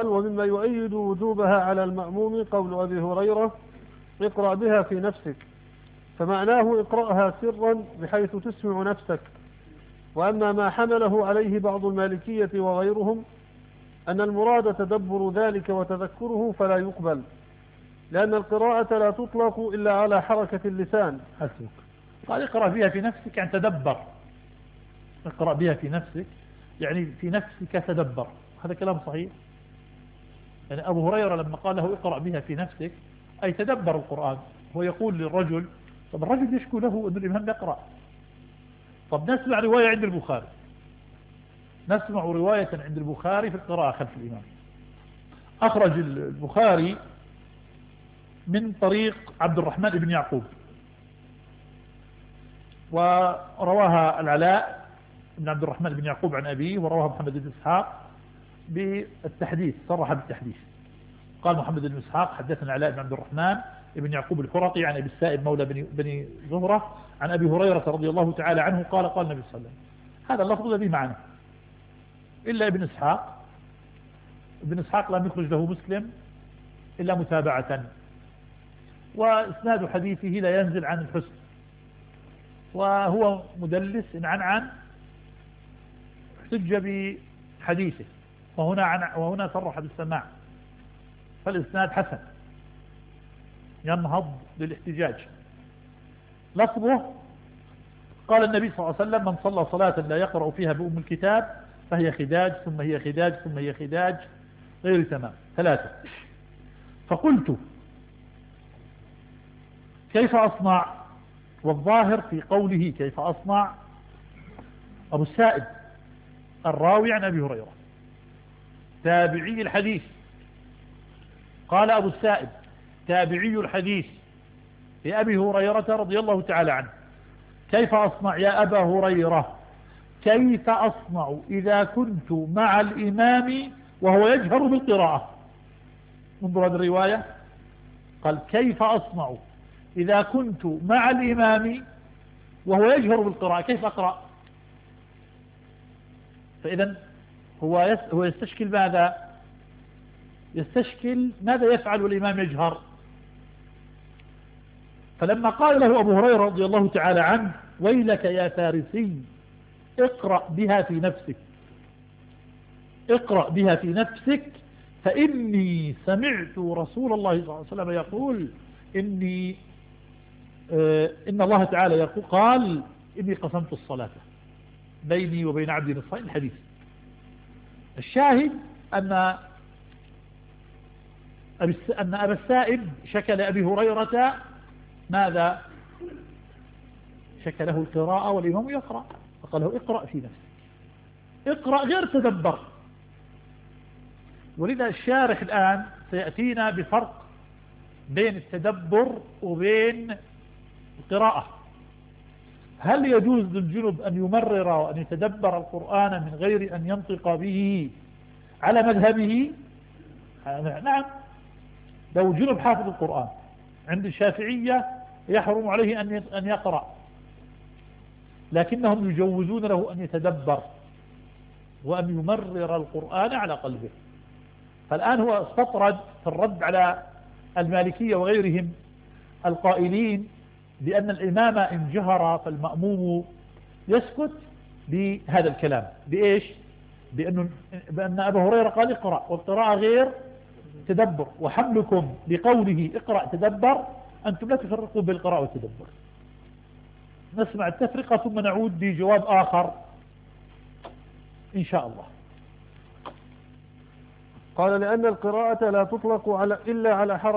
قال ومما يؤيد وجوبها على المأموم قول أبي هريرة اقرأ بها في نفسك، فمعناه اقرأها سرا بحيث تسمع نفسك. وأما ما حمله عليه بعض المالكية وغيرهم أن المراد تدبر ذلك وتذكره فلا يقبل، لأن القراءة لا تطلق إلا على حركة اللسان. حسبك. قال اقرأ بها في نفسك يعني تدبر، اقرأ بها في نفسك يعني في نفسك تدبر. هذا كلام صحيح. يعني أبو هريرة لما قال له اقرأ بها في نفسك أي تدبر القرآن. هو يقول للرجل، طب الرجل يشكو له أن الإمام يقرأ. طب نسمع رواية عند البخاري، نسمع رواية عند البخاري في القراءة خلف الإمام. أخرج البخاري من طريق عبد الرحمن بن يعقوب، ورواها العلاء بن عبد الرحمن بن يعقوب عن أبيه، ورواها محمد بن إسحاق بالتحديث، صرح بالتحديث. قال محمد بن إسحاق حدثنا العلاء بن عبد الرحمن بن يعقوب الحرقي عن أبي السائب مولى بني زهرة عن أبي هريرة رضي الله تعالى عنه قال قال النبي صلى الله عليه وسلم. هذا اللفظ الذي معنا، إلا ابن إسحاق. ابن إسحاق لم يخرج له مسلم إلا متابعة، وإسناد حديثه لا ينزل عن الحسن، وهو مدلس إن عن احتج بحديثه، وهنا صرح بالسماع، فالإسناد حسن ينهض للاحتجاج. لفظه قال النبي صلى الله عليه وسلم من صلى صلاة لا يقرأ فيها بأم الكتاب فهي خداج ثم هي خداج ثم هي خداج غير تمام، 3. فقلت كيف أصنع؟ والظاهر في قوله كيف أصنع أبو السائب الراوي عن أبي هريرة تابعي الحديث. قال أبو السائب تابعي الحديث لأبي هريرة رضي الله تعالى عنه كيف أصنع يا أبا هريرة؟ كيف أصنع إذا كنت مع الإمام وهو يجهر بالقراءة؟ انظر هذه الرواية، قال كيف أصنع إذا كنت مع الإمام وهو يجهر بالقراءة، كيف أقرأ؟ فإذا هو يستشكل ماذا؟ يستشكل ماذا يفعل والإمام يجهر. فلما قال له أبو هريرة رضي الله تعالى عنه ويلك يا فارسي اقرأ بها في نفسك، اقرأ بها في نفسك فإني سمعت رسول الله صلى الله عليه وسلم يقول إن الله تعالى يقول قال إني قسمت الصلاة بيني وبين عبدي نصفين. الحديث الشاهد أن أبا السائب شكى لأبي هريرة ماذا؟ شكى له القراءة والإمام يقرأ، فقال له اقرأ في نفسك، اقرأ غير تدبر. ولذا الشارح الآن سيأتينا بفرق بين التدبر وبين القراءة. هل يجوز للجنب أن يمرر وأن يتدبر القرآن من غير أن ينطق به على مذهبه؟ نعم، لو جنب حافظ القرآن عند الشافعية يحرم عليه أن يقرأ، لكنهم يجوزون له أن يتدبر وأن يمرر القرآن على قلبه. فالآن هو استطرد في الرد على المالكية وغيرهم القائلين بأن الإمام إن جهر فالمأموم يسكت بهذا الكلام. بإيش؟ بأن أبا هريرة قال اقرأ، والقراءة غير تدبر، وحملكم بقوله اقرأ تدبر أنتم لا تفرقوا بالقراءة والتدبر. نسمع التفرقة ثم نعود بجواب آخر إن شاء الله. قال لأن القراءة لا تطلق إلا على حركة